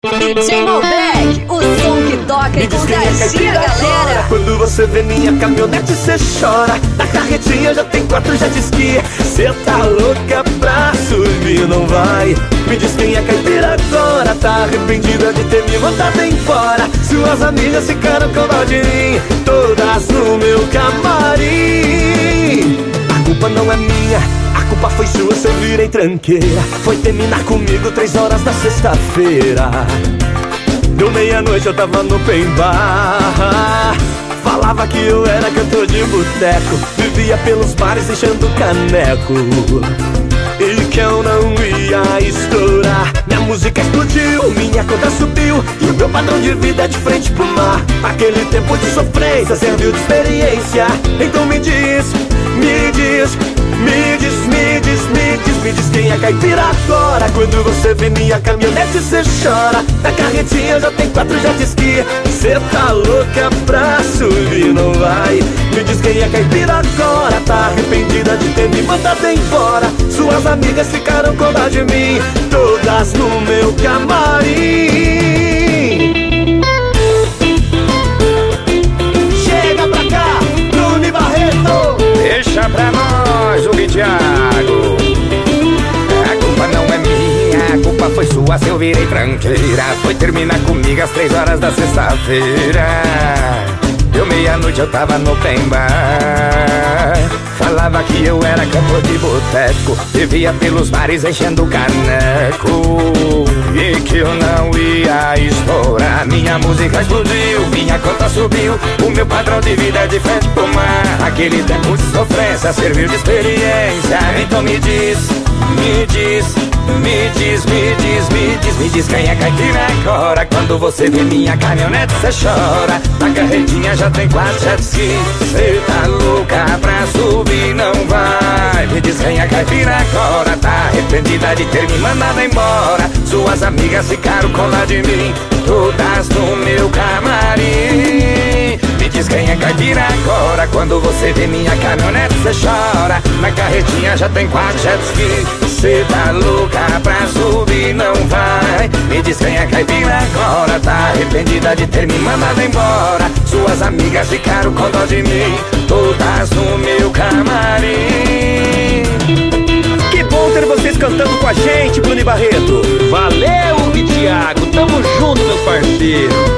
DJ Malbec, o som que toca e contagia a galera. Quando você vê minha caminhonete, cê chora. Na carretinha já tem 4 jet ski. Cê tá louca pra subir, não vai? Me diz quem é caipira agora. Tá arrependida de ter me mandado embora. Suas amigas ficaram com dó de mim, todas no meu camarim. A culpa não é minha, a culpa foi sua se eu virei tranqueira. Foi terminar comigo 3 horas da sexta-feira. Deu meia-noite, eu tava no open bar. Falava que eu era cantor de boteco, vivia pelos bares enchendo caneco, e que eu não ia estourar. Minha música explodiu, minha conta subiu, e o meu padrão de vida é de frente pro mar. Aquele tempo de sofrência serviu de experiência. Então me diz, me diz, me diz, me diz, me diz, me diz quem é caipira agora. Quando você vê minha caminhonete, cê chora. Na carretinha já tem 4 jet ski. Cê tá louca pra subir, não vai? Me diz quem é caipira agora. Tá arrependida de ter me mandado embora. Suas amigas ficaram com dó de mim, todas no meu camarim. Chega pra cá, Bruno Barreto. Deixa pra nós o Thiago. A culpa não é minha, a culpa foi sua se eu virei tranqueira. Foi terminar comigo às 3 horas da sexta-feira. Deu meia-noite, eu tava no open bar. Falava que eu era cantor de boteco, vivia pelos bares enchendo o caneco, e que eu não ia estourar. Minha música explodiu, minha conta subiu, o meu padrão de vida é de frente pro mar. Aquele tempo de sofrência serviu de experiência. Então me diz, me diz, me diz, me diz, me diz, me diz quem é caipira agora. Quando você vê minha caminhonete, cê chora. Na carretinha já tem 4 jet ski. Cê tá louca pra subir, não vai? Me diz quem é caipira agora. Tá arrependida de ter me mandado embora. Suas amigas ficaram com dó de mim, todas no meu camarim. Me diz quem é caipira agora. Quando você vê minha caminhonete, cê chora. Na carretinha já tem 4 jet ski. Cê tá louca pra subir, não vai? Me diz quem é caipira agora. Tá arrependida de ter me mandado embora. Suas amigas ficaram com dó de mim, todas no meu camarim. Que bom ter vocês cantando com a gente, Bruno Barreto. Valeu, Thiago, tamo junto, meus parceiros.